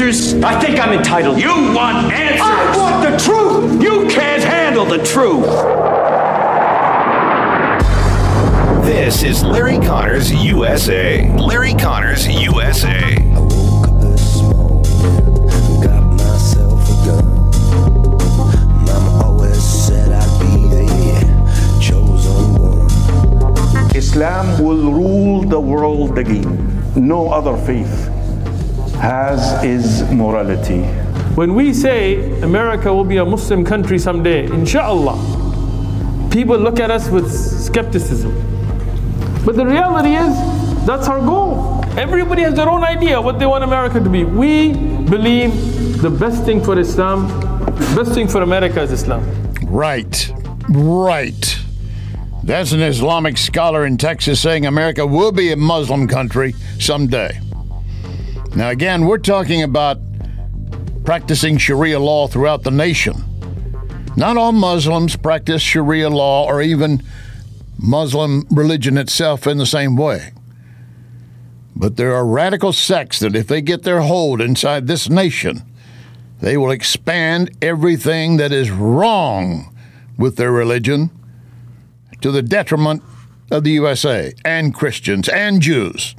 answers? I think I'm entitled. You want answers? I want the truth! You can't handle the truth. This is Larry Connors USA. Larry Connors USA. I woke up this morning, got myself a gun. Mama always said I'd be the chosen one. Islam will rule the world again. No other faith has is morality. When we say America will be a Muslim country someday, inshallah, people look at us with skepticism. But the reality is, that's our goal. Everybody has their own idea what they want America to be. We believe the best thing for Islam, best thing for America is Islam. Right. That's an Islamic scholar in Texas saying America will be a Muslim country someday. Now, again, we're talking about practicing Sharia law throughout the nation. Not all Muslims practice Sharia law or even Muslim religion itself in the same way. But there are radical sects that if they get their hold inside this nation, they will expand everything that is wrong with their religion to the detriment of the USA and Christians and Jews.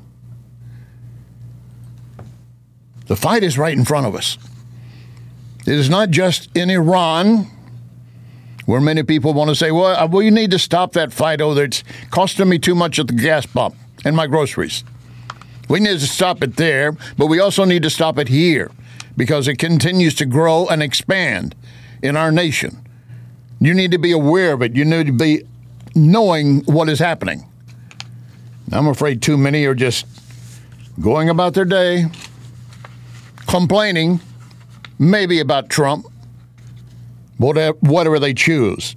The fight is right in front of us. It is not just in Iran, where many people want to say, well, we need to stop that fight. Oh, it's costing me too much at the gas pump and my groceries. We need to stop it there, but we also need to stop it here because it continues to grow and expand in our nation. You need to be aware of it. You need to be knowing what is happening. I'm afraid too many are just going about their day, complaining, maybe about Trump, whatever they choose.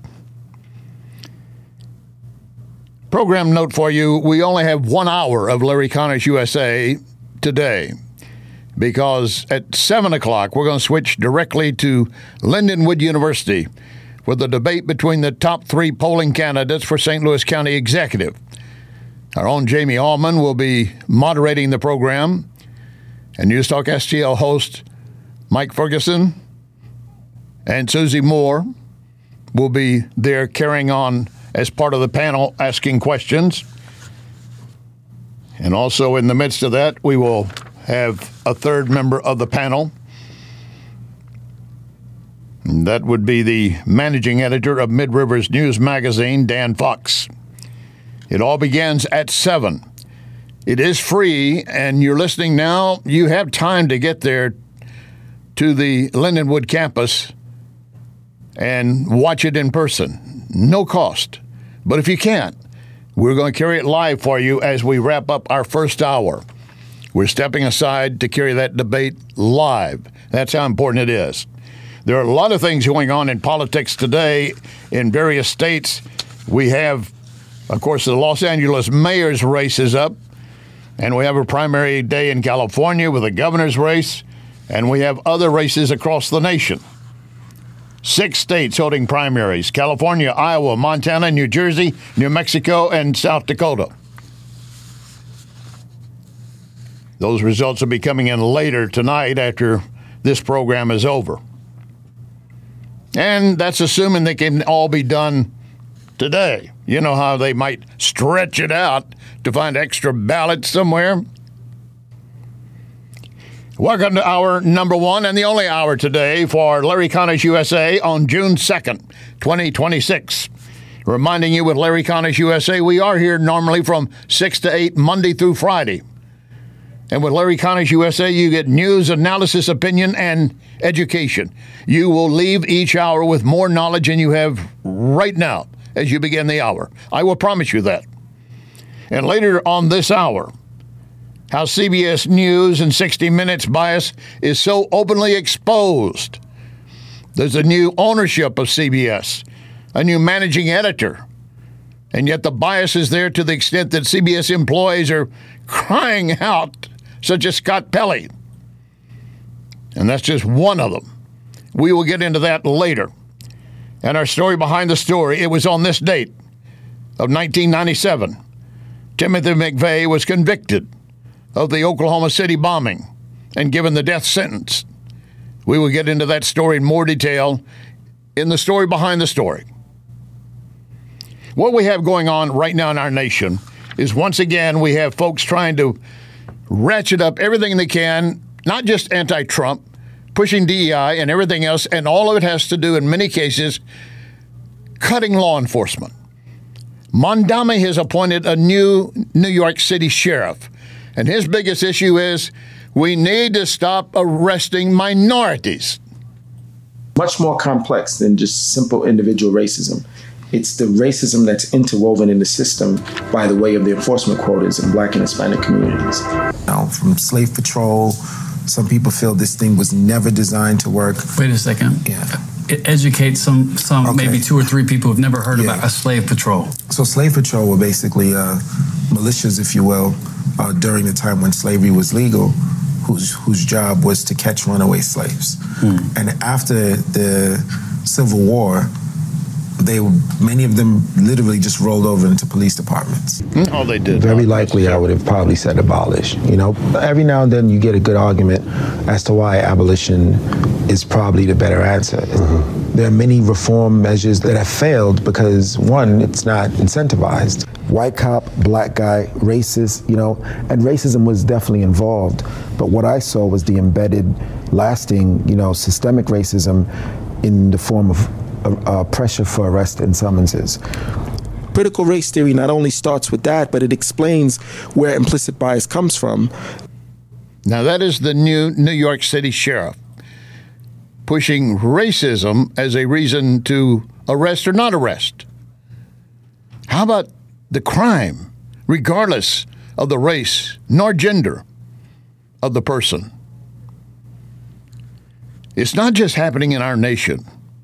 Program note for you, we only have 1 hour of Larry Connors USA today because at 7 o'clock we're going to switch directly to Lindenwood University with a debate between the top 3 polling candidates for St. Louis County Executive. Our own Jamie Allman will be moderating the program, and News Talk STL host Mike Ferguson and Susie Moore will be there carrying on as part of the panel asking questions. And also in the midst of that, we will have a third member of the panel. And that would be the managing editor of Mid-Rivers News Magazine, Dan Fox. It all begins at 7. It is free, and you're listening now. You have time to get there to the Lindenwood campus and watch it in person. No cost. But if you can't, we're going to carry it live for you as we wrap up our first hour. We're stepping aside to carry that debate live. That's how important it is. There are a lot of things going on in politics today in various states. We have, of course, the Los Angeles mayor's race is up, and we have a primary day in California with a governor's race, and we have other races across the nation. 6 states holding primaries: California, Iowa, Montana, New Jersey, New Mexico, and South Dakota. Those results will be coming in later tonight after this program is over. And that's assuming they can all be done today. You know how they might stretch it out to find extra ballots somewhere? Welcome to hour number 1 and the only hour today for Larry Connors USA on June 2nd, 2026. Reminding you with Larry Connors USA, we are here normally from 6 to 8, Monday through Friday. And with Larry Connors USA, you get news, analysis, opinion, and education. You will leave each hour with more knowledge than you have right now as you begin the hour. I will promise you that. And later on this hour, how CBS News and 60 Minutes bias is so openly exposed. There's a new ownership of CBS, a new managing editor, and yet the bias is there to the extent that CBS employees are crying out, such as Scott Pelley. And that's just one of them. We will get into that later. And our story behind the story, it was on this date of 1997. Timothy McVeigh was convicted of the Oklahoma City bombing. and given the death sentence. We will get into that story in more detail in the story behind the story. What we have going on right now in our nation is, once again, we have folks trying to ratchet up everything they can, not just anti-Trump, pushing DEI and everything else, and all of it has to do, in many cases, cutting law enforcement. Mondami has appointed a new New York City sheriff, and his biggest issue is we need to stop arresting minorities. Much more complex than just simple individual racism. It's the racism that's interwoven in the system by the way of the enforcement quotas in Black and Hispanic communities. Now, from slave patrol, some people feel this thing was never designed to work. Wait a second. Yeah. Educate some okay. Maybe 2 or 3 people who've never heard about a slave patrol. So slave patrol were basically militias, if you will, during the time when slavery was legal, whose job was to catch runaway slaves. And after the Civil War, many of them literally just rolled over into police departments. Oh, they did. Very likely I would have probably said abolish. You know, every now and then you get a good argument as to why abolition is probably the better answer. There are many reform measures that have failed because, one, it's not incentivized. White cop, black guy, racist, you know, and racism was definitely involved. But what I saw was the embedded, lasting, you know, systemic racism in the form of pressure for arrest and summonses. Critical race theory not only starts with that, but it explains where implicit bias comes from. Now, that is the new New York City sheriff, pushing racism as a reason to arrest or not arrest. How about the crime, regardless of the race nor gender of the person? It's not just happening in our nation.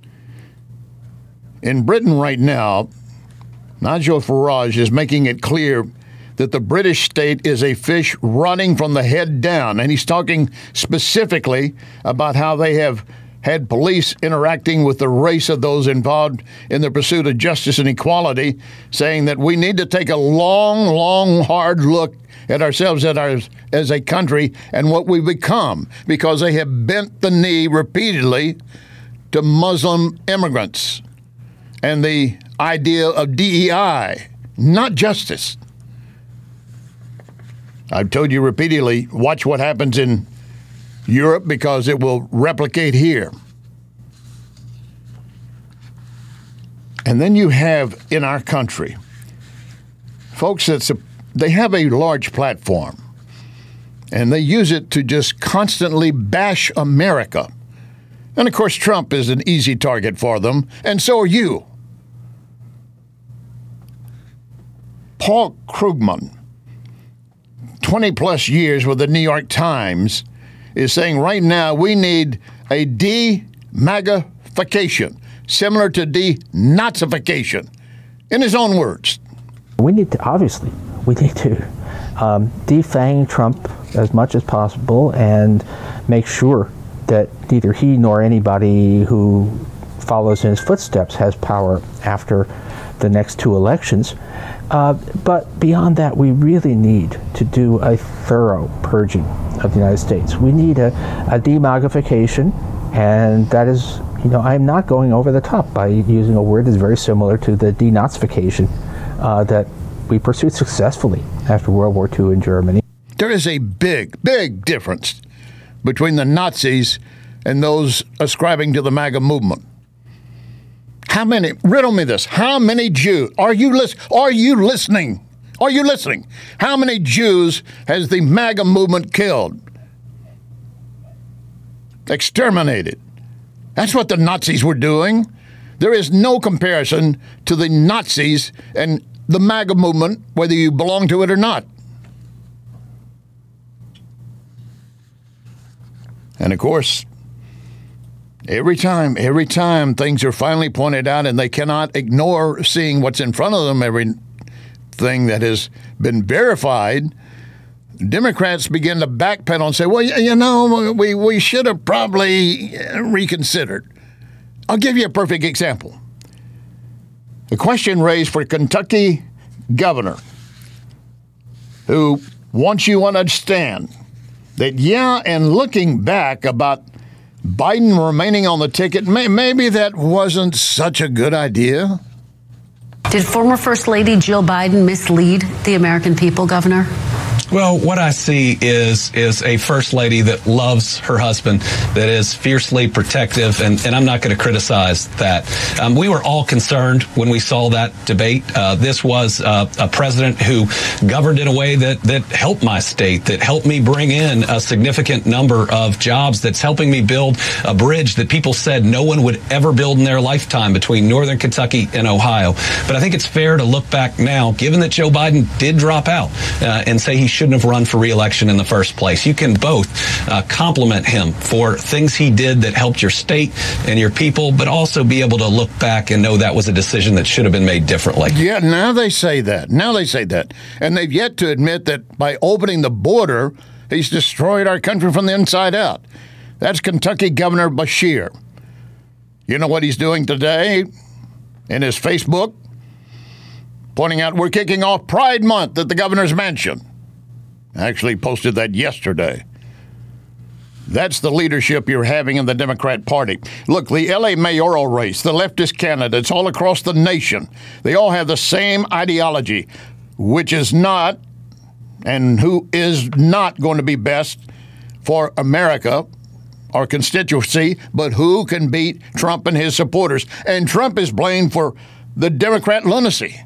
In Britain right now, Nigel Farage is making it clear that the British state is a fish rotting from the head down. And he's talking specifically about how they have had police interacting with the race of those involved in the pursuit of justice and equality, saying that we need to take a long, hard look at ourselves as a country and what we've become, because they have bent the knee repeatedly to Muslim immigrants and the idea of DEI, not justice. I've told you repeatedly, watch what happens in Europe because it will replicate here. And then you have in our country folks they have a large platform and they use it to just constantly bash America. And of course, Trump is an easy target for them, and so are you. Paul Krugman, 20 plus years with the New York Times, is saying right now we need a de-MAGAification, similar to de-Nazification, in his own words. We need to defang Trump as much as possible and make sure that neither he nor anybody who follows in his footsteps has power after the next 2 elections. But beyond that, we really need to do a thorough purging of the United States. We need a de-MAGAification, and that is, you know, I'm not going over the top by using a word that's very similar to the denazification that we pursued successfully after World War II in Germany. There is a big difference between the Nazis and those ascribing to the MAGA movement. Riddle me this, how many Jews, are you listening? How many Jews has the MAGA movement killed? Exterminated. That's what the Nazis were doing. There is no comparison to the Nazis and the MAGA movement, whether you belong to it or not. And of course, every time things are finally pointed out and they cannot ignore seeing what's in front of them, everything that has been verified, Democrats begin to backpedal and say, well, you know, we should have probably reconsidered. I'll give you a perfect example. The question raised for Kentucky governor, who wants you to understand that, and looking back about Biden remaining on the ticket, maybe that wasn't such a good idea. Did former First Lady Jill Biden mislead the American people, Governor? Well, what I see is a first lady that loves her husband, that is fiercely protective, and I'm not going to criticize that. We were all concerned when we saw that debate. This was a president who governed in a way that helped my state, that helped me bring in a significant number of jobs, that's helping me build a bridge that people said no one would ever build in their lifetime between Northern Kentucky and Ohio. But I think it's fair to look back now, given that Joe Biden did drop out, and say he shouldn't have run for re-election in the first place. You can both compliment him for things he did that helped your state and your people, but also be able to look back and know that was a decision that should have been made differently. Yeah, now they say that. And they've yet to admit that by opening the border, he's destroyed our country from the inside out. That's Kentucky Governor Beshear. You know what he's doing today in his Facebook? Pointing out we're kicking off Pride Month at the governor's mansion. Actually posted that yesterday. That's the leadership you're having in the Democrat Party. Look, the L.A. mayoral race, the leftist candidates all across the nation, they all have the same ideology, which is not, and who is not going to be best for America, our constituency, but who can beat Trump and his supporters. And Trump is blamed for the Democrat lunacy.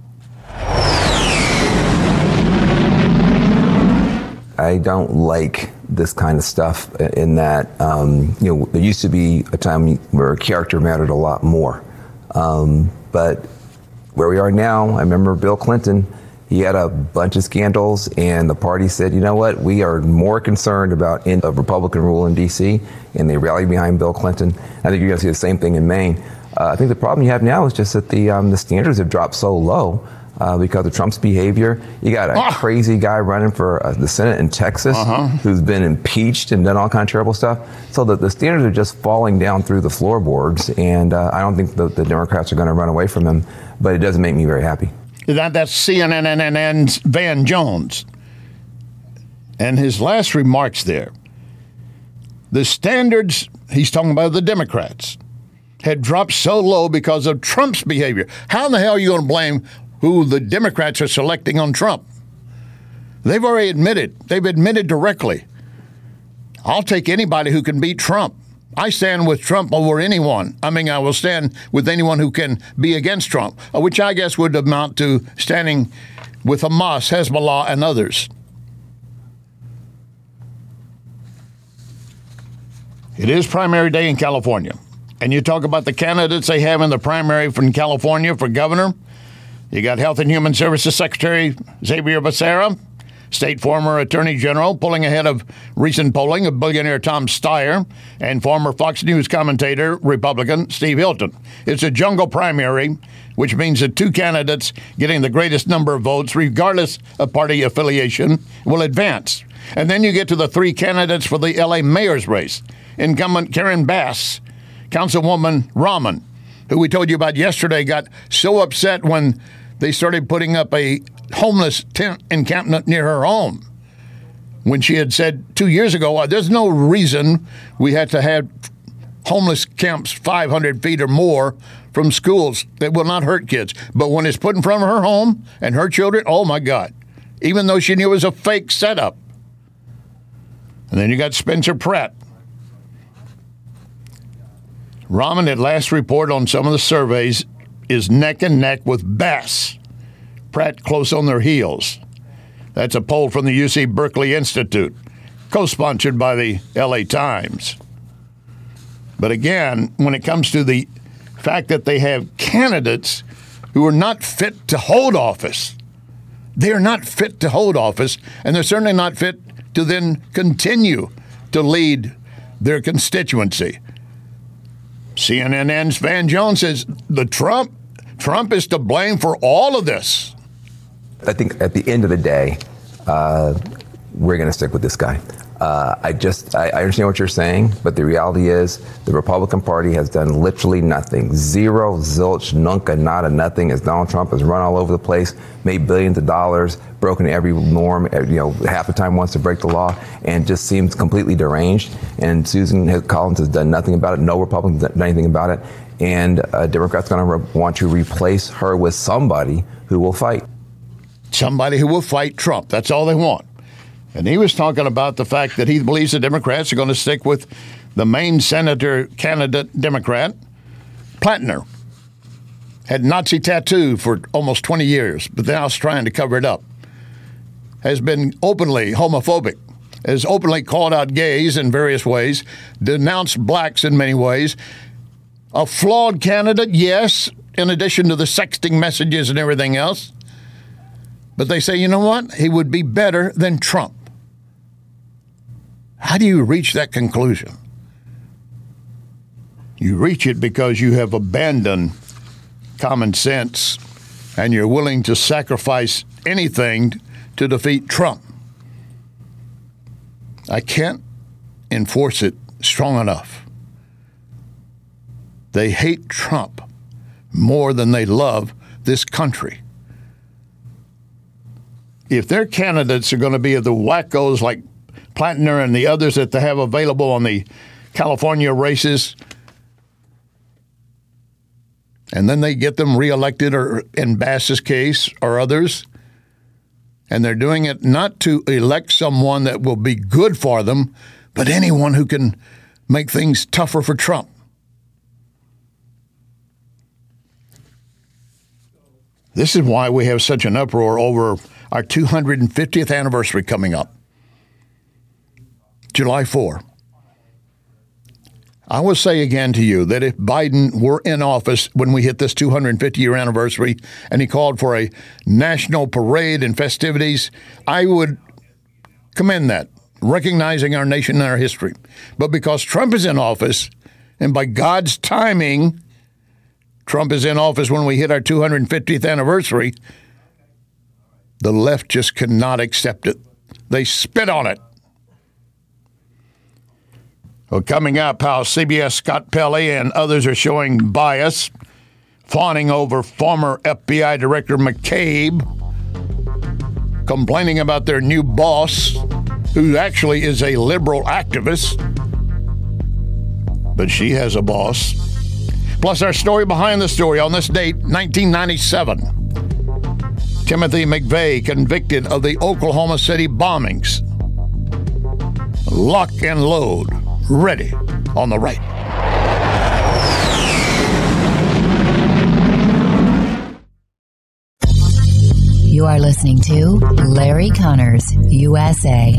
I don't like this kind of stuff in that, there used to be a time where character mattered a lot more. But where we are now, I remember Bill Clinton, he had a bunch of scandals and the party said, you know what, we are more concerned about a Republican rule in D.C. and they rallied behind Bill Clinton. I think you're going to see the same thing in Maine. I think the problem you have now is just that the standards have dropped so low. Because of Trump's behavior. You got a crazy guy running for the Senate in Texas who's been impeached and done all kinds of terrible stuff. So the standards are just falling down through the floorboards, and I don't think the Democrats are going to run away from him, but it doesn't make me very happy. That's CNN's Van Jones. And his last remarks there, the standards, he's talking about the Democrats, had dropped so low because of Trump's behavior. How in the hell are you going to blame who the Democrats are selecting on Trump? They've already admitted. They've admitted directly. I'll take anybody who can beat Trump. I stand with Trump over anyone. I will stand with anyone who can be against Trump, which I guess would amount to standing with Hamas, Hezbollah, and others. It is primary day in California. And you talk about the candidates they have in the primary from California for governor. You got Health and Human Services Secretary Xavier Becerra, state former Attorney General, pulling ahead of recent polling of billionaire Tom Steyer, and former Fox News commentator, Republican Steve Hilton. It's a jungle primary, which means the two candidates getting the greatest number of votes, regardless of party affiliation, will advance. And then you get to the three candidates for the L.A. mayor's race. Incumbent Karen Bass, Councilwoman Rahman, who we told you about yesterday, got so upset when they started putting up a homeless tent encampment near her home, when she had said 2 years ago, there's no reason we had to have homeless camps 500 feet or more from schools that will not hurt kids. But when it's put in front of her home and her children, oh my God, even though she knew it was a fake setup. And then you got Spencer Pratt. Rahman, at last report on some of the surveys, is neck and neck with Bass. Pratt close on their heels. That's a poll from the UC Berkeley Institute, co-sponsored by the LA Times. But again, when it comes to the fact that they have candidates who are not fit to hold office, they are not fit to hold office, and they're certainly not fit to then continue to lead their constituency. CNN's Van Jones says Trump is to blame for all of this. I think at the end of the day, we're going to stick with this guy. I understand what you're saying, but the reality is the Republican Party has done literally nothing. Zero, zilch, nunca, nada, nothing, as Donald Trump has run all over the place, made billions of dollars, broken every norm, half the time wants to break the law, and just seems completely deranged. And Susan Collins has done nothing about it. No Republicans have done anything about it. And Democrats are going to want to replace her with somebody who will fight. Somebody who will fight Trump. That's all they want. And he was talking about the fact that he believes the Democrats are going to stick with the main senator candidate Democrat, Plattner. Had Nazi tattoo for almost 20 years, but now is trying to cover it up. Has been openly homophobic, has openly called out gays in various ways, denounced blacks in many ways. A flawed candidate, yes, in addition to the sexting messages and everything else. But they say, you know what? He would be better than Trump. How do you reach that conclusion? You reach it because you have abandoned common sense and you're willing to sacrifice anything to defeat Trump. I can't enforce it strong enough. They hate Trump more than they love this country. If their candidates are going to be the wackos like Plattner and the others that they have available on the California races, and then they get them reelected, or in Bass's case or others, and they're doing it not to elect someone that will be good for them, but anyone who can make things tougher for Trump. This is why we have such an uproar over our 250th anniversary coming up, July 4. I will say again to you that if Biden were in office when we hit this 250-year anniversary and he called for a national parade and festivities, I would commend that, recognizing our nation and our history. But because Trump is in office, and by God's timing, Trump is in office when we hit our 250th anniversary, the left just cannot accept it. They spit on it. Well, coming up, how CBS Scott Pelley and others are showing bias, fawning over former FBI Director McCabe, complaining about their new boss, who actually is a liberal activist, but she has a boss. Plus our story behind the story on this date, 1997. Timothy McVeigh convicted of the Oklahoma City bombings. Lock and load. Ready on the right. You are listening to Larry Connors, USA.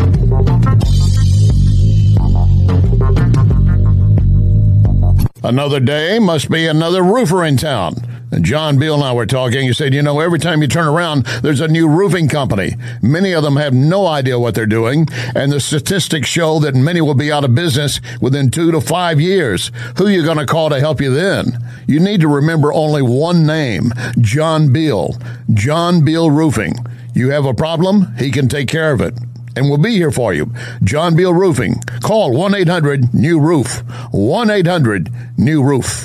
Another day must be another roofer in town. And John Beal and I were talking. He said, every time you turn around, there's a new roofing company. Many of them have no idea what they're doing, and the statistics show that many will be out of business within 2 to 5 years. Who are you going to call to help you then? You need to remember only one name, John Beal. John Beal Roofing. You have a problem, he can take care of it. And we'll be here for you. John Beal Roofing. Call 1-800-NEW-ROOF. 1-800-NEW-ROOF.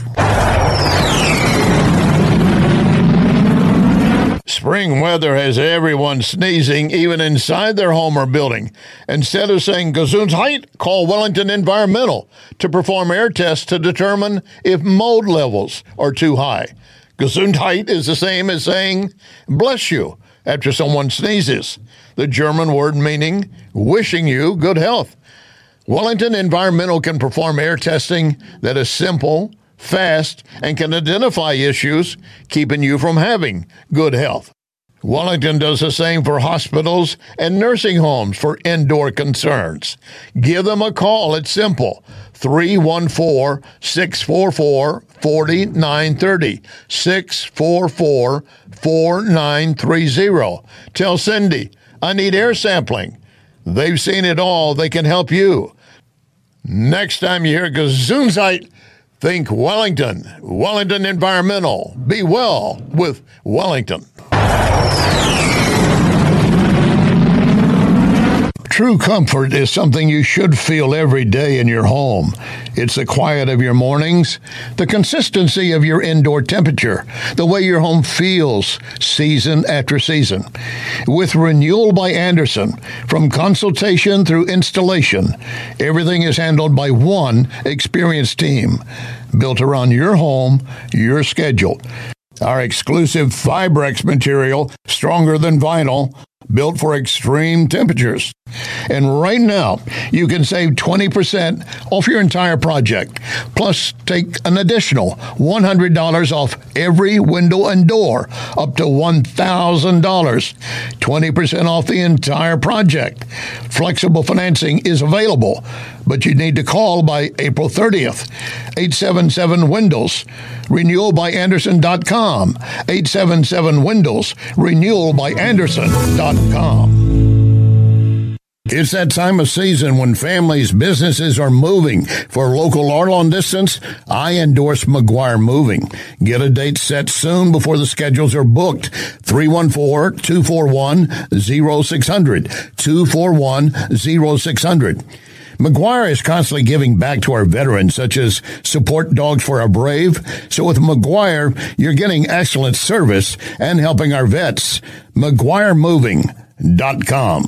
Spring weather has everyone sneezing, even inside their home or building. Instead of saying Gesundheit, call Wellington Environmental to perform air tests to determine if mold levels are too high. Gesundheit is the same as saying bless you after someone sneezes, the German word meaning wishing you good health. Wellington Environmental can perform air testing that is simple, fast, and can identify issues keeping you from having good health. Wellington does the same for hospitals and nursing homes for indoor concerns. Give them a call. It's simple. 314-644-4930. 644-4930. Tell Cindy, I need air sampling. They've seen it all. They can help you. Next time you hear Gesundheit, think Wellington. Wellington Environmental. Be well with Wellington. True comfort is something you should feel every day in your home. It's the quiet of your mornings, the consistency of your indoor temperature, the way your home feels season after season. With Renewal by Andersen, from consultation through installation, everything is handled by one experienced team, built around your home, your schedule. Our exclusive Fibrex material, stronger than vinyl, built for extreme temperatures. And right now, you can save 20% off your entire project. Plus, take an additional $100 off every window and door, up to $1,000. 20% off the entire project. Flexible financing is available, but you need to call by April 30th. 877-WINDOWS. RenewalByAndersen.com. 877-WINDOWS. RenewalByAndersen.com. It's that time of season when families, businesses are moving. For local or long distance, I endorse McGuire Moving. Get a date set soon before the schedules are booked. 314-241-0600. 241-0600. McGuire is constantly giving back to our veterans, such as Support Dogs for Our Brave. So with McGuire, you're getting excellent service and helping our vets. McGuireMoving.com.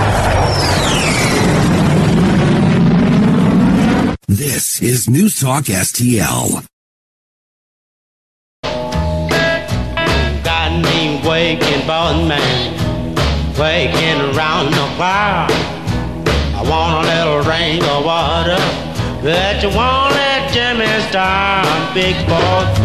This is News Talk STL. Got me waking, boss man, waking around the clock. I want a little rain or water, but you won't let Jimmy start, big boss.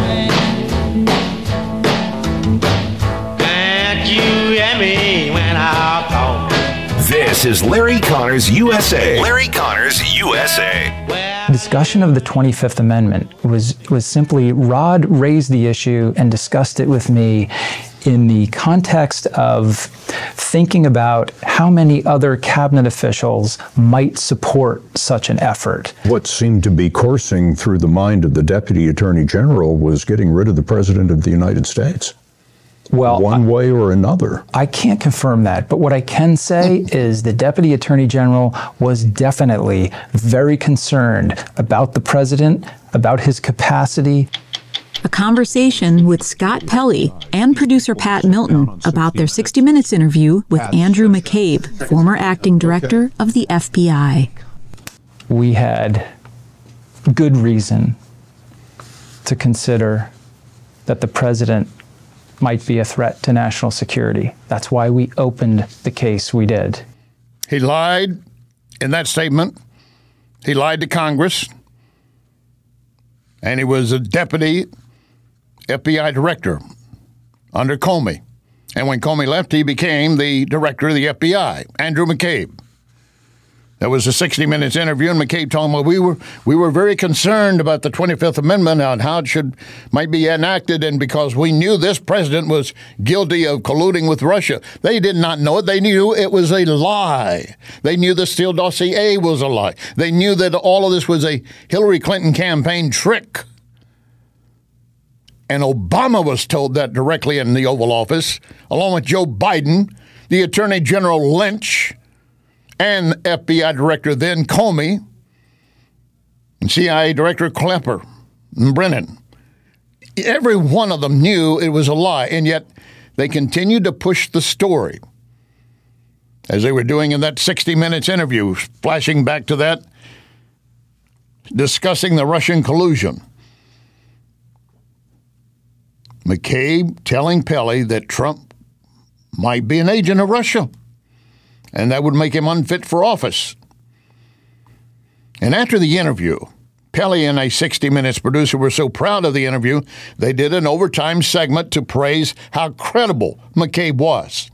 Can't you hear me when I call? This is Larry Connors USA. Larry Connors USA. Discussion of the 25th Amendment was simply Rod raised the issue and discussed it with me in the context of thinking about how many other cabinet officials might support such an effort. What seemed to be coursing through the mind of the Deputy Attorney General was getting rid of the President of the United States. Well, one way or another. I can't confirm that, but what I can say is the Deputy Attorney General was definitely very concerned about the President, about his capacity. A conversation with Scott Pelley and producer Pat Milton about their 60 Minutes interview with Andrew McCabe, former acting director of the FBI. We had good reason to consider that the President might be a threat to national security. That's why we opened the case we did. He lied in that statement. He lied to Congress. And he was a deputy FBI director under Comey. And when Comey left, he became the director of the FBI, Andrew McCabe. That was a 60 Minutes interview, and McCabe told him, well, we were very concerned about the 25th Amendment and how it might be enacted, and because we knew this president was guilty of colluding with Russia. They did not know it. They knew it was a lie. They knew the Steele dossier was a lie. They knew that all of this was a Hillary Clinton campaign trick. And Obama was told that directly in the Oval Office, along with Joe Biden, the Attorney General Lynch, and FBI Director then Comey, and CIA Director Klepper and Brennan. Every one of them knew it was a lie, and yet they continued to push the story, as they were doing in that 60 Minutes interview, flashing back to that, discussing the Russian collusion. McCabe telling Pelley that Trump might be an agent of Russia, and that would make him unfit for office. And after the interview, Pelley and a 60 Minutes producer were so proud of the interview, they did an overtime segment to praise how credible McCabe was.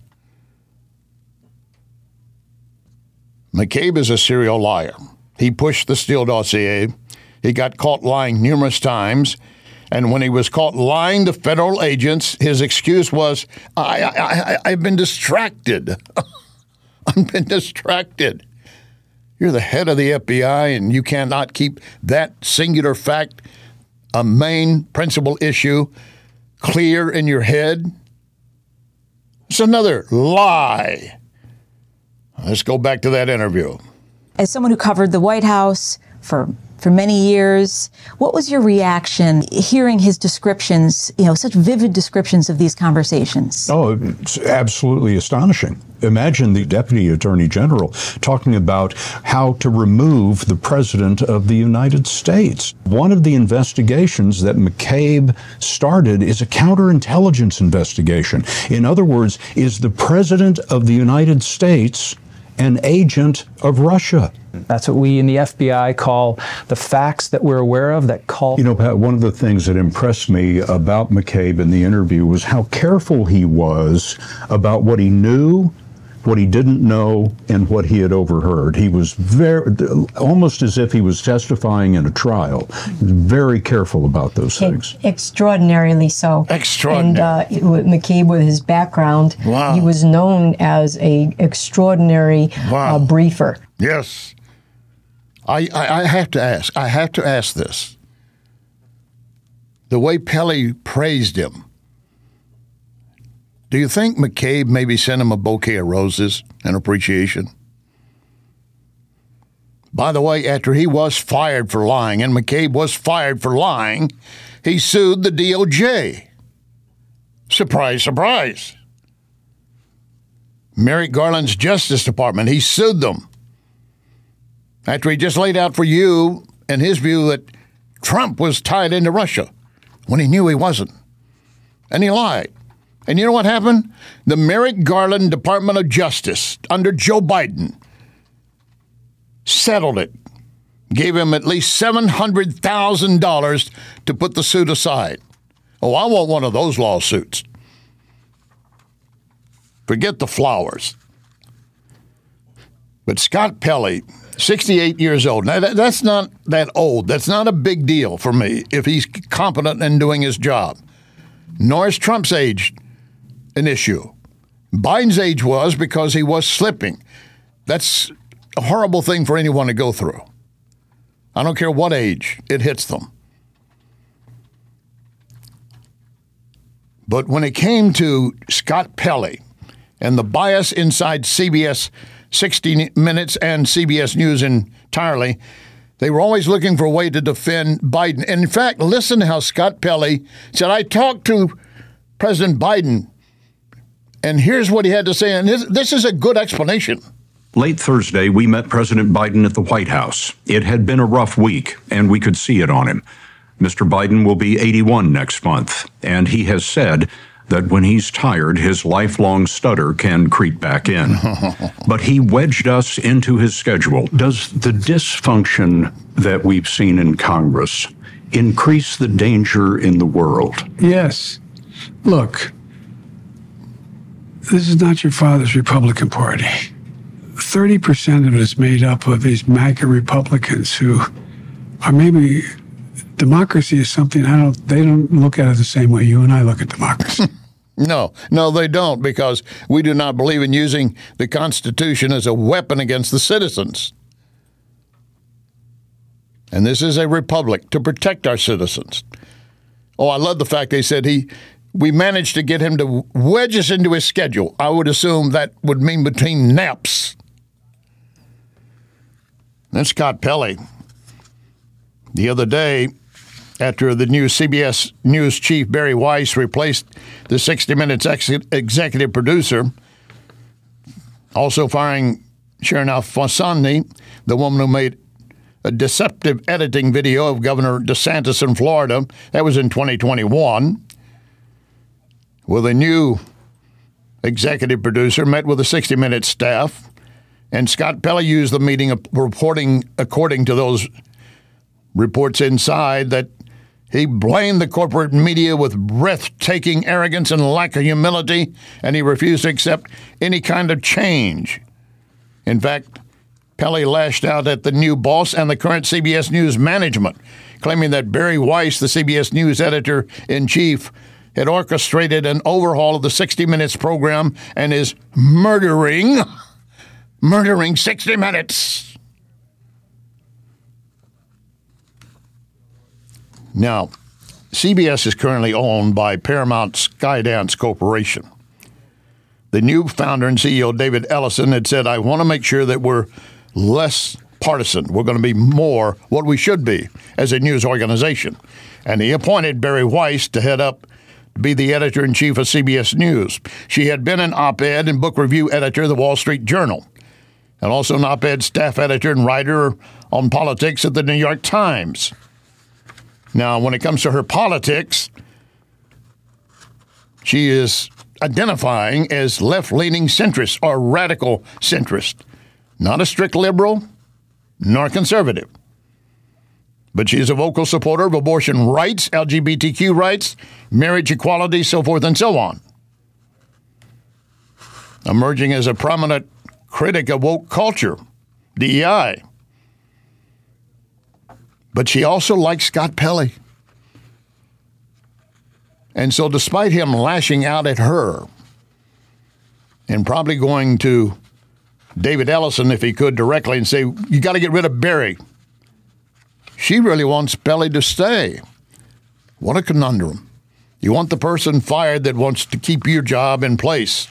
McCabe is a serial liar. He pushed the Steele dossier. He got caught lying numerous times. And when he was caught lying to federal agents, his excuse was, I've been distracted. I've been distracted. You're the head of the FBI, and you cannot keep that singular fact, a main principal issue, clear in your head. It's another lie. Let's go back to that interview. As someone who covered the White House for many years, what was your reaction hearing his descriptions, such vivid descriptions of these conversations? Oh, it's absolutely astonishing. Imagine the Deputy Attorney General talking about how to remove the President of the United States. One of the investigations that McCabe started is a counterintelligence investigation. In other words, is the President of the United States an agent of Russia? That's what we in the FBI call the facts that we're aware of that call. Pat, one of the things that impressed me about McCabe in the interview was how careful he was about what he knew, what he didn't know, and what he had overheard. He was almost as if he was testifying in a trial. Very careful about those things. Extraordinarily so. Extraordinary. And McCabe, with his background, he was known as a extraordinary briefer. Yes. I have to ask this. The way Pelley praised him, do you think McCabe maybe sent him a bouquet of roses in appreciation? By the way, after he was fired for lying, and McCabe was fired for lying, he sued the DOJ. Surprise, surprise. Merrick Garland's Justice Department, he sued them. After he just laid out for you and his view that Trump was tied into Russia when he knew he wasn't. And he lied. And you know what happened? The Merrick Garland Department of Justice under Joe Biden settled it, gave him at least $700,000 to put the suit aside. Oh, I want one of those lawsuits. Forget the flowers. But Scott Pelley, 68 years old. Now, that's not that old. That's not a big deal for me if he's competent in doing his job. Nor is Trump's age an issue. Biden's age was because he was slipping. That's a horrible thing for anyone to go through. I don't care what age it hits them. But when it came to Scott Pelley and the bias inside CBS 60 Minutes and CBS News entirely, they were always looking for a way to defend Biden. And in fact, listen to how Scott Pelley said, I talked to President Biden, and here's what he had to say. And this is a good explanation. Late Thursday, we met President Biden at the White House. It had been a rough week, and we could see it on him. Mr. Biden will be 81 next month, and he has said that when he's tired, his lifelong stutter can creep back in. But he wedged us into his schedule. Does the dysfunction that we've seen in Congress increase the danger in the world? Yes. Look, this is not your father's Republican Party. 30% of it is made up of these MAGA Republicans who are maybe... Democracy is something they don't look at it the same way you and I look at democracy. No, they don't, because we do not believe in using the Constitution as a weapon against the citizens. And this is a republic to protect our citizens. Oh, I love the fact they said we managed to get him to wedge us into his schedule. I would assume that would mean between naps. Then Scott Pelley, the other day, after the new CBS News chief Barry Weiss replaced the 60 Minutes executive producer, also firing Sharon Al-Fawzani, the woman who made a deceptive editing video of Governor DeSantis in Florida. That was in 2021. Well, the new executive producer met with the 60 Minutes staff, and Scott Pelley used the meeting reporting, according to those reports inside, that he blamed the corporate media with breathtaking arrogance and lack of humility, and he refused to accept any kind of change. In fact, Pelley lashed out at the new boss and the current CBS News management, claiming that Barry Weiss, the CBS News editor-in-chief, had orchestrated an overhaul of the 60 Minutes program and is murdering 60 Minutes. Now, CBS is currently owned by Paramount Skydance Corporation. the new founder and CEO, David Ellison, had said, I want to make sure that we're less partisan. We're going to be more what we should be as a news organization. And he appointed Bari Weiss to head up, be the editor-in-chief of CBS News. She had been an op-ed and book review editor of the Wall Street Journal, and also an op-ed staff editor and writer on politics at the New York Times. Now, when it comes to her politics, she is identifying as left-leaning centrist or radical centrist, not a strict liberal nor conservative. But she is a vocal supporter of abortion rights, LGBTQ rights, marriage equality, so forth and so on. Emerging as a prominent critic of woke culture, DEI. But she also likes Scott Pelley. And so despite him lashing out at her and probably going to David Ellison, if he could, directly and say, you got to get rid of Bari, she really wants Pelley to stay. What a conundrum. You want the person fired that wants to keep your job in place.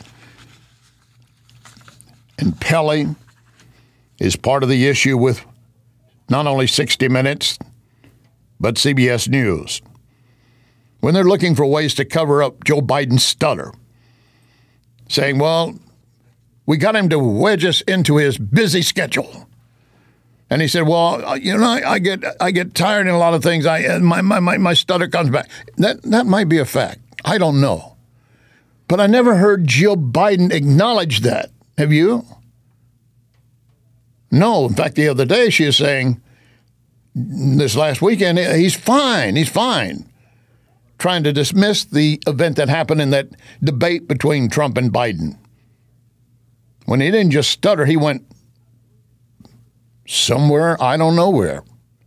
And Pelley is part of the issue with not only 60 Minutes, but CBS News. When they're looking for ways to cover up Joe Biden's stutter, saying, well, we got him to wedge us into his busy schedule. And he said, well, you know, I get tired in a lot of things. My stutter comes back. That might be a fact. I don't know. But I never heard Jill Biden acknowledge that. Have you? No. In fact, the other day she is saying, this last weekend, he's fine. He's fine. Trying to dismiss the event that happened in that debate between Trump and Biden. When he didn't just stutter, he went somewhere, I don't know where.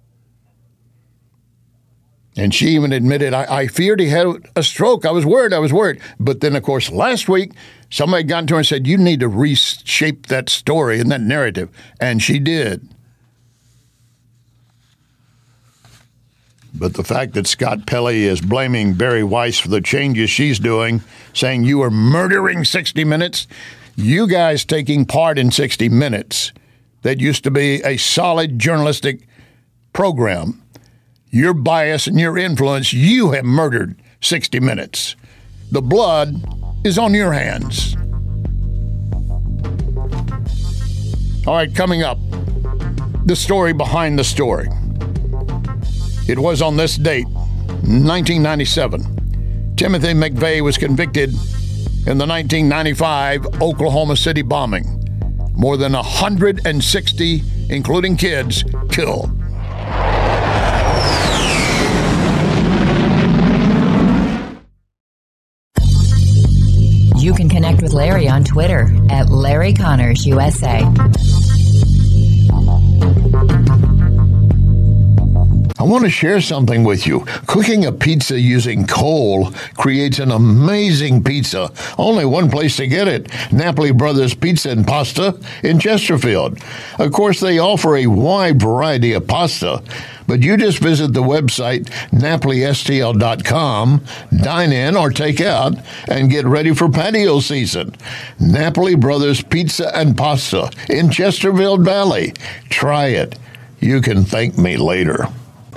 And she even admitted, I feared he had a stroke. I was worried. But then, of course, last week, somebody got to her and said, you need to reshape that story and that narrative. And she did. But the fact that Scott Pelley is blaming Bari Weiss for the changes she's doing, saying you are murdering 60 Minutes, you guys taking part in 60 Minutes, that used to be a solid journalistic program, your bias and your influence, you have murdered 60 Minutes. The blood is on your hands. All right, coming up, the story behind the story. It was on this date, 1997. Timothy McVeigh was convicted in the 1995 Oklahoma City bombing. More than 160, including kids, killed. You can connect with Larry on Twitter at Larry Connors USA. I want to share something with you. Cooking a pizza using coal creates an amazing pizza. Only one place to get it, Napoli Brothers Pizza and Pasta in Chesterfield. Of course, they offer a wide variety of pasta, but you just visit the website NapoliSTL.com, dine in or take out, and get ready for patio season. Napoli Brothers Pizza and Pasta in Chesterfield Valley. Try it. You can thank me later.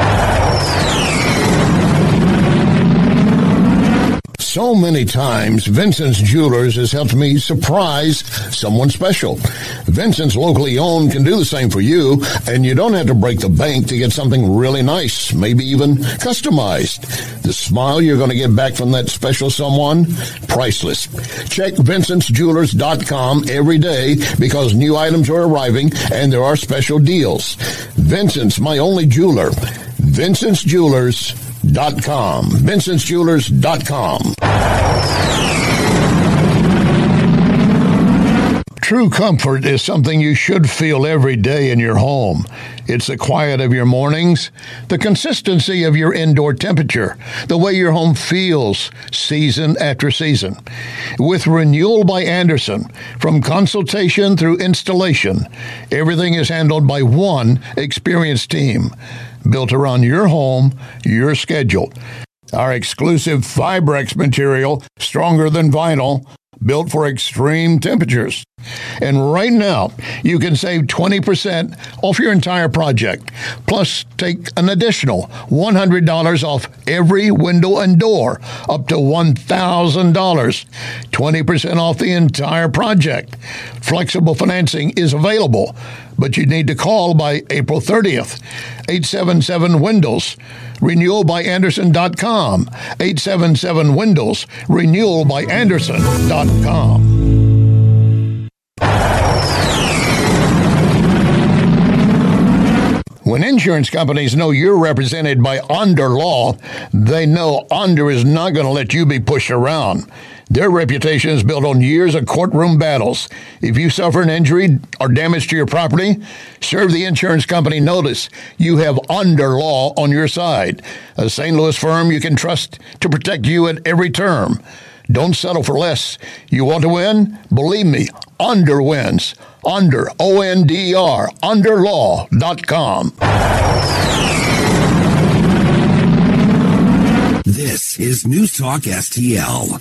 So many times, Vincent's Jewelers has helped me surprise someone special. Vincent's, locally owned, can do the same for you, and you don't have to break the bank to get something really nice, maybe even customized. The smile you're going to get back from that special someone, priceless. Check VincentsJewelers.com every day because new items are arriving and there are special deals. Vincent's, my only jeweler. VincentsJewelers.com. VincentsJewelers.com. True comfort is something you should feel every day in your home. It's the quiet of your mornings, the consistency of your indoor temperature, the way your home feels season after season. With Renewal by Andersen, from consultation through installation, everything is handled by one experienced team, built around your home, your schedule. Our exclusive Fibrex material, stronger than vinyl, built for extreme temperatures. And right now, you can save 20% off your entire project. Plus, take an additional $100 off every window and door, up to $1,000. 20% off the entire project. Flexible financing is available, but you need to call by April 30th. 877-WINDOWS. RenewalByAnderson.com. 877-WINDOWS. RenewalByAnderson.com. When insurance companies know you're represented by Onder Law, they know Onder is not going to let you be pushed around. Their reputation is built on years of courtroom battles. If you suffer an injury or damage to your property, serve the insurance company notice. You have Onder Law on your side, a St. Louis firm you can trust to protect you at every term. Don't settle for less. You want to win? Believe me, Onder wins. Onder, O-N-D-E-R, underlaw.com. This is News Talk STL.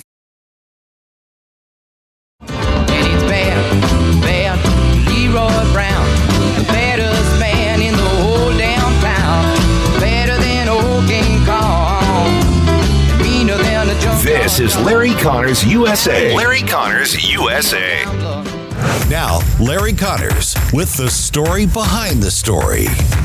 Leroy Brown, the baddest man in the whole downtown. Better than old King Kong, meaner than a jump. This is Larry Connors USA. Larry Connors USA. Now, Larry Connors with the story behind the story.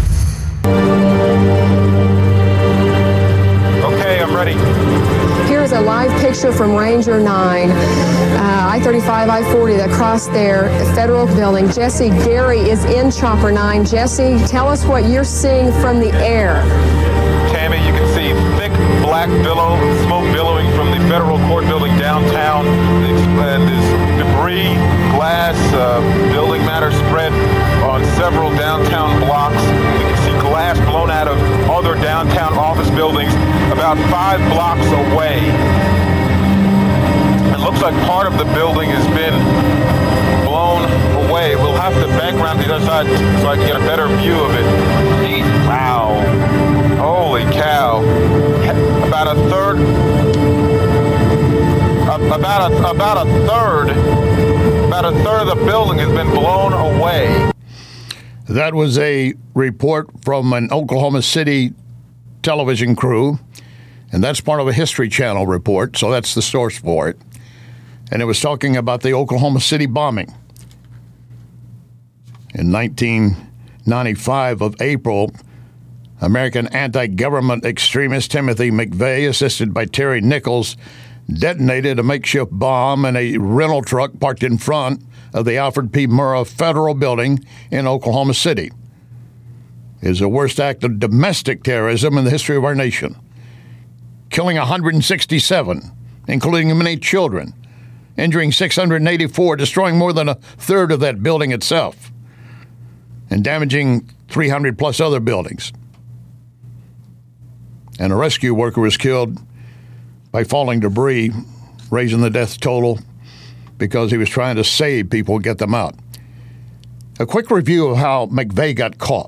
Okay, I'm ready. Here's a live picture from Ranger 9, I-35, I-40 that crossed there, the federal building. Jesse Gary is in Chopper 9. Jesse, tell us what you're seeing from the air. Tammy, you can see thick black smoke billowing from the federal court building downtown. And there's debris, glass, building matter spread on several downtown blocks. You can see glass blown out of other downtown office buildings about 5 blocks away. It looks like part of the building has been blown away. We'll have to back around the other side so I can get a better view of it. Wow. Holy cow. About a third of the building has been blown away. That was a report from an Oklahoma City television crew, and that's part of a History Channel report, so that's the source for it. And it was talking about the Oklahoma City bombing. In 1995 of April, American anti-government extremist Timothy McVeigh, assisted by Terry Nichols, detonated a makeshift bomb in a rental truck parked in front of the Alfred P. Murrah Federal Building in Oklahoma City. It is the worst act of domestic terrorism in the history of our nation, killing 167, including many children, injuring 684, destroying more than a third of that building itself, and damaging 300 plus other buildings. And a rescue worker was killed by falling debris, raising the death total because he was trying to save people and get them out. A quick review of how McVeigh got caught.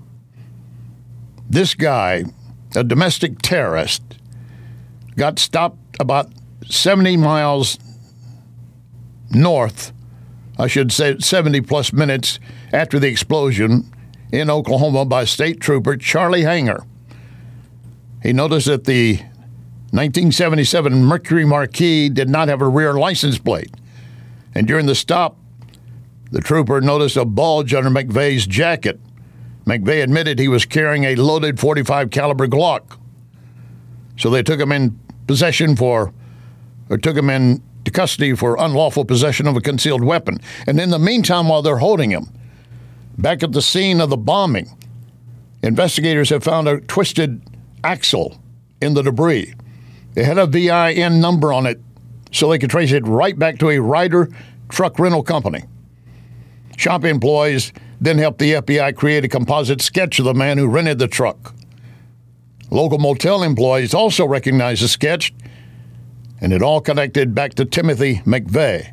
This guy, a domestic terrorist, got stopped about 70 miles north, I should say 70 plus minutes after the explosion in Oklahoma by State Trooper Charlie Hanger. He noticed that the 1977 Mercury Marquis did not have a rear license plate. And during the stop, the trooper noticed a bulge under McVeigh's jacket. McVeigh admitted he was carrying a loaded .45 caliber Glock. So they took him into custody for unlawful possession of a concealed weapon. And in the meantime, while they're holding him, back at the scene of the bombing, investigators have found a twisted axle in the debris. It had a VIN number on it, so they could trace it right back to a Ryder truck rental company. Shop employees then helped the FBI create a composite sketch of the man who rented the truck. Local motel employees also recognized the sketch, and it all connected back to Timothy McVeigh.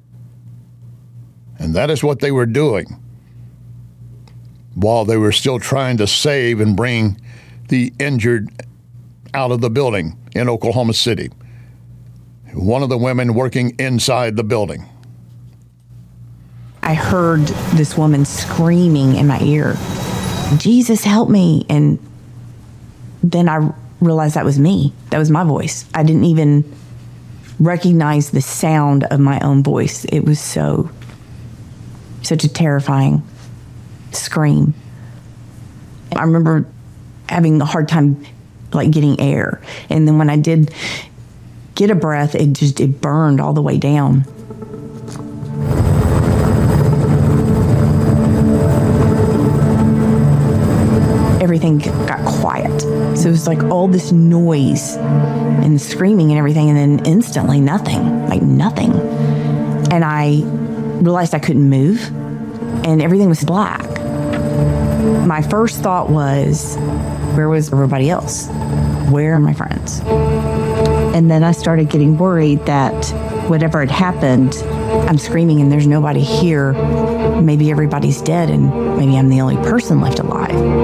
And that is what they were doing while they were still trying to save and bring the injured out of the building in Oklahoma City. one of the women working inside the building. I heard this woman screaming in my ear, "Jesus, help me." And then I realized that was me. That was my voice. I didn't even recognize the sound of my own voice. It was such a terrifying scream. I remember having a hard time like getting air. And then when I did get a breath, it burned all the way down. Everything got quiet. So it was like all this noise and screaming and everything, and then instantly nothing, like nothing. And I realized I couldn't move, and everything was black. My first thought was, where was everybody else? Where are my friends? And then I started getting worried that whatever had happened, I'm screaming and there's nobody here. Maybe everybody's dead and maybe I'm the only person left alive.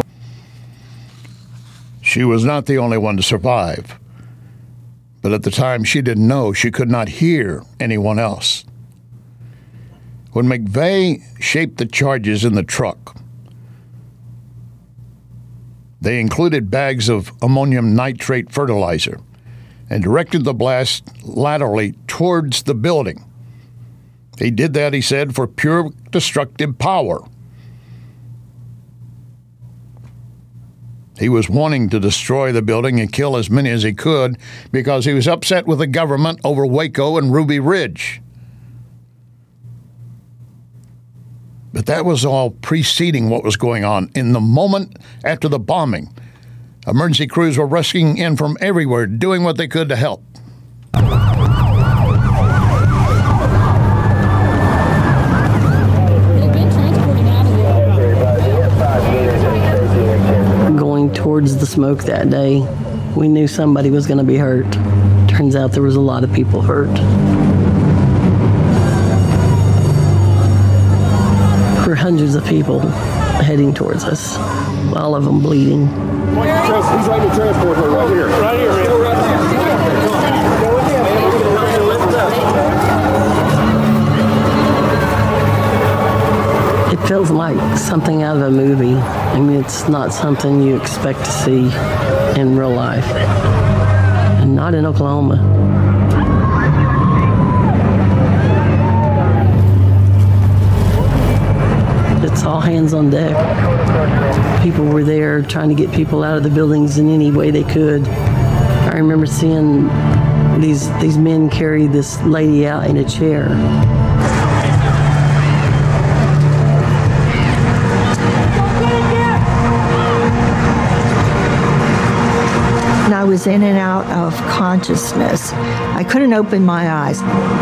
She was not the only one to survive, but at the time she didn't know. She could not hear anyone else. When McVeigh shaped the charges in the truck, they included bags of ammonium nitrate fertilizer and directed the blast laterally towards the building. He did that, he said, for pure destructive power. He was wanting to destroy the building and kill as many as he could because he was upset with the government over Waco and Ruby Ridge. But that was all preceding what was going on. In the moment after the bombing, emergency crews were rushing in from everywhere, doing what they could to help. Going towards the smoke that day, we knew somebody was going to be hurt. Turns out there was a lot of people hurt. There were hundreds of people heading towards us, all of them bleeding. He's right in the transport her right here. Right here, man. It feels like something out of a movie. I mean, it's not something you expect to see in real life, and not in Oklahoma. It's all hands on deck. People were there trying to get people out of the buildings in any way they could. I remember seeing these men carry this lady out in a chair. And I was in and out of consciousness. I couldn't open my eyes.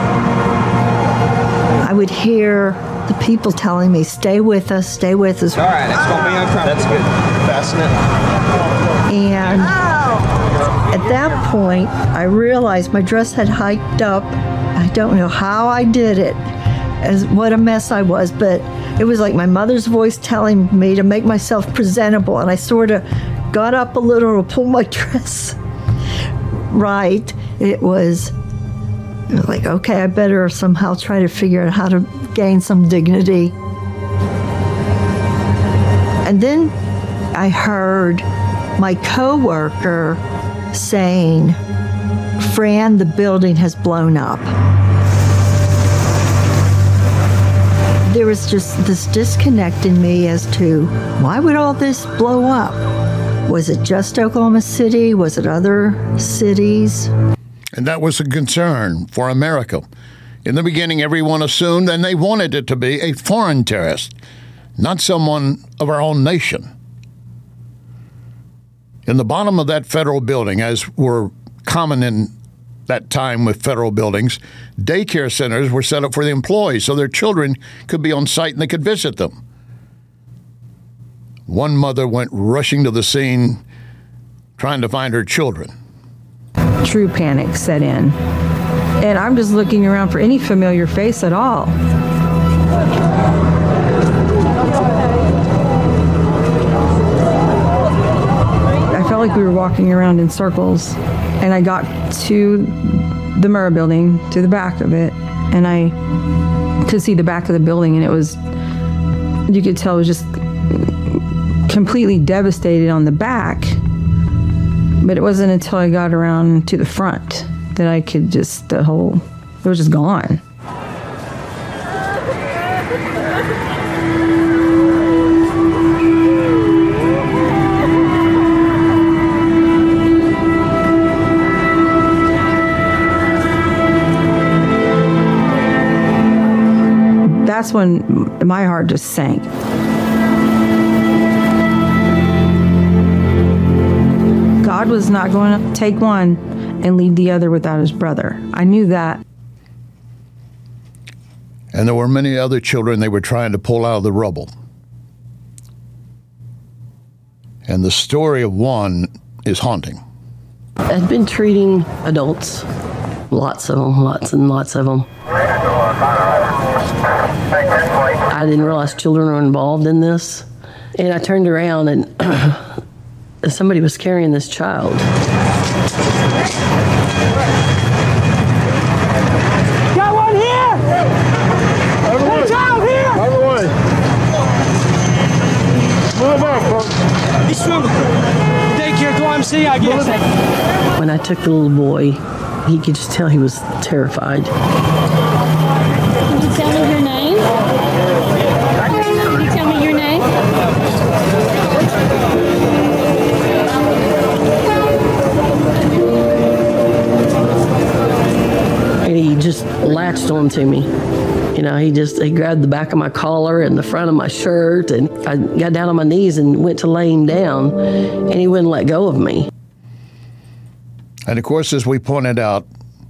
I would hear the people telling me, stay with us, stay with us. All right, it's going to be uncomfortable. That's good. Fasten it. And at that point, I realized my dress had hiked up. I don't know how I did it, as what a mess I was, but it was like my mother's voice telling me to make myself presentable, and I sort of got up a little to pull my dress right. It was like, okay, I better somehow try to figure out how to gain some dignity. And then I heard my coworker saying, Fran, the building has blown up. There was just this disconnect in me as to why would all this blow up? Was it just Oklahoma City? Was it other cities? And that was a concern for America. In the beginning, everyone assumed, and they wanted it to be, a foreign terrorist, not someone of our own nation. In the bottom of that federal building, as were common in that time with federal buildings, daycare centers were set up for the employees so their children could be on site and they could visit them. One mother went rushing to the scene trying to find her children. True panic set in. And I'm just looking around for any familiar face at all. I felt like we were walking around in circles, and I got to the Murrah building to the back of it, and I could see the back of the building, and it was, you could tell it was just completely devastated on the back. But it wasn't until I got around to the front that I could just, it was just gone. That's when my heart just sank. God was not going to take one and leave the other without his brother. I knew that. And there were many other children they were trying to pull out of the rubble. And the story of one is haunting. I'd been treating adults, lots of them, lots and lots of them. I didn't realize children were involved in this. And I turned around and somebody was carrying this child. Got one here! Everyone! Child here! Everyone! Move up, folks. He's from daycare to YMCA, I guess. When I took the little boy, he could just tell he was terrified. Can you tell me your name? Can you tell me your name? And he just latched onto me. You know, he grabbed the back of my collar and the front of my shirt, and I got down on my knees and went to lay him down, and he wouldn't let go of me. And of course, as we pointed out,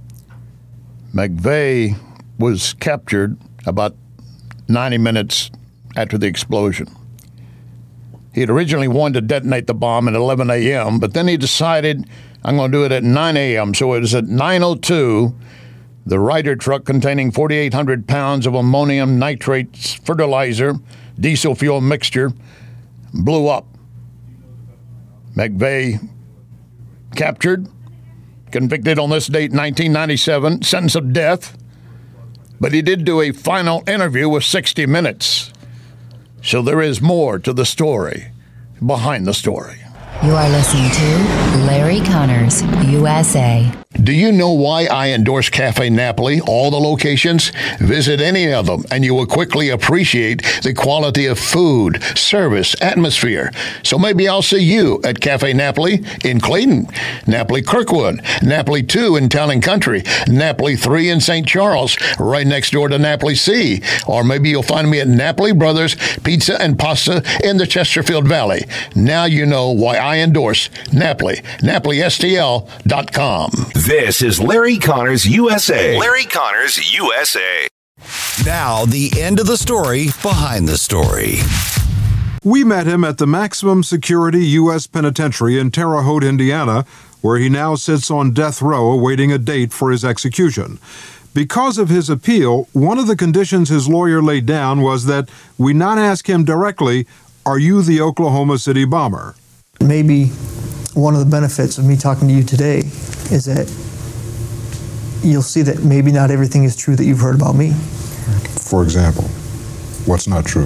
McVeigh was captured about 90 minutes after the explosion. He had originally wanted to detonate the bomb at 11 a.m., but then he decided, I'm going to do it at 9 a.m. So it was at 9:02, the Ryder truck containing 4,800 pounds of ammonium nitrate fertilizer, diesel fuel mixture, blew up. McVeigh captured, convicted on this date, 1997, sentence of death. But he did do a final interview with 60 Minutes. So there is more to the story, behind the story. You are listening to Larry Connors, USA. Do you know why I endorse Cafe Napoli, all the locations? Visit any of them, and you will quickly appreciate the quality of food, service, atmosphere. So maybe I'll see you at Cafe Napoli in Clayton, Napoli Kirkwood, Napoli 2 in Town and Country, Napoli 3 in St. Charles, right next door to Napoli C. Or maybe you'll find me at Napoli Brothers Pizza and Pasta in the Chesterfield Valley. Now you know why I endorse Napoli, NapoliSTL.com. This is Larry Connors USA. Larry Connors USA. Now, the end of the story behind the story. We met him at the maximum security U.S. penitentiary in Terre Haute, Indiana, where he now sits on death row awaiting a date for his execution. Because of his appeal, one of the conditions his lawyer laid down was that we not ask him directly, "Are you the Oklahoma City bomber?" Maybe one of the benefits of me talking to you today is that you'll see that maybe not everything is true that you've heard about me. For example, what's not true?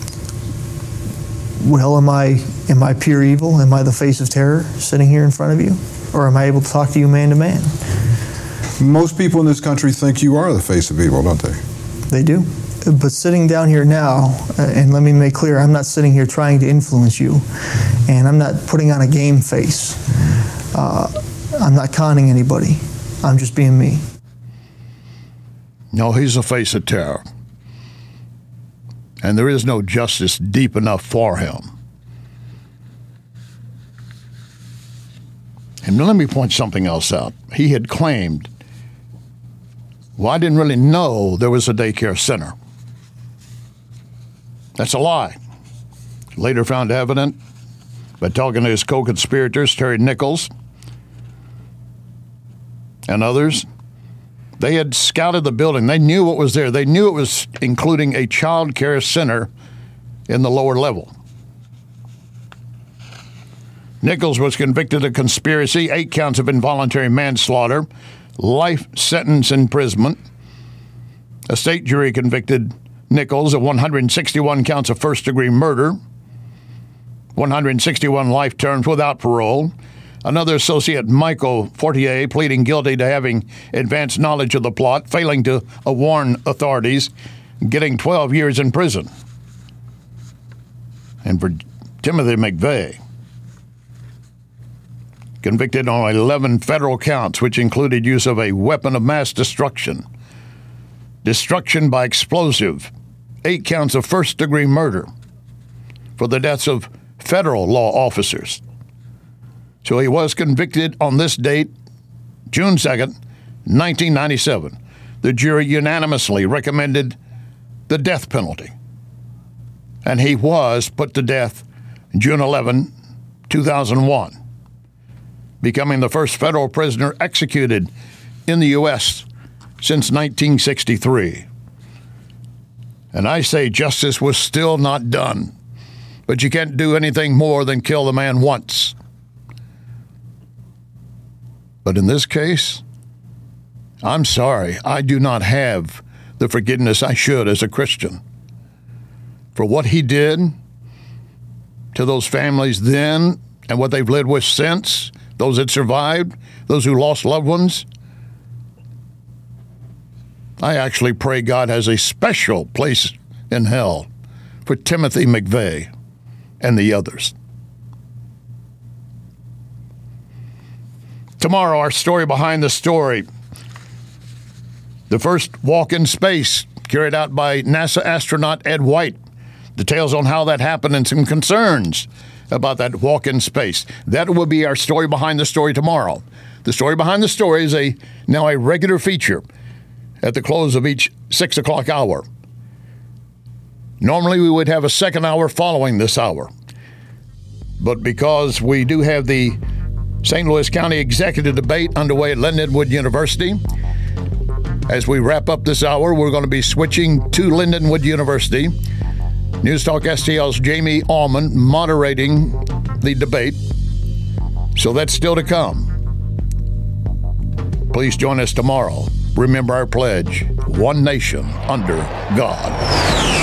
Well, am I pure evil? Am I the face of terror sitting here in front of you? Or am I able to talk to you man to man? Most people in this country think you are the face of evil, don't they? They do. But sitting down here now, and let me make clear, I'm not sitting here trying to influence you, and I'm not putting on a game face. I'm not conning anybody. I'm just being me. No, he's the face of terror. And there is no justice deep enough for him. And let me point something else out. He had claimed, well, I didn't really know there was a daycare center. That's a lie. Later found evident by talking to his co-conspirators, Terry Nichols, and others. They had scouted the building. They knew what was there. They knew it was including a child care center in the lower level. Nichols was convicted of conspiracy, 8 counts of involuntary manslaughter, life sentence imprisonment. A state jury convicted Nichols of 161 counts of first-degree murder, 161 life terms without parole. Another associate, Michael Fortier, pleading guilty to having advanced knowledge of the plot, failing to warn authorities, getting 12 years in prison. And for Timothy McVeigh, convicted on 11 federal counts, which included use of a weapon of mass destruction, destruction by explosive, 8 counts of first-degree murder for the deaths of federal law officers. So he was convicted on this date, June 2nd, 1997. The jury unanimously recommended the death penalty. And he was put to death June 11, 2001, becoming the first federal prisoner executed in the U.S. since 1963. And I say justice was still not done, but you can't do anything more than kill the man once. But in this case, I'm sorry, I do not have the forgiveness I should as a Christian for what he did to those families then and what they've lived with since, those that survived, those who lost loved ones. I actually pray God has a special place in hell for Timothy McVeigh and the others. Tomorrow, our story behind the story. The first walk in space carried out by NASA astronaut Ed White. Details on how that happened and some concerns about that walk in space. That will be our story behind the story tomorrow. The story behind the story is now a regular feature at the close of each 6 o'clock hour. Normally, we would have a second hour following this hour. But because we do have the St. Louis County Executive Debate underway at Lindenwood University, as we wrap up this hour, we're going to be switching to Lindenwood University. News Talk STL's Jamie Allman moderating the debate. So that's still to come. Please join us tomorrow. Remember our pledge, one nation under God.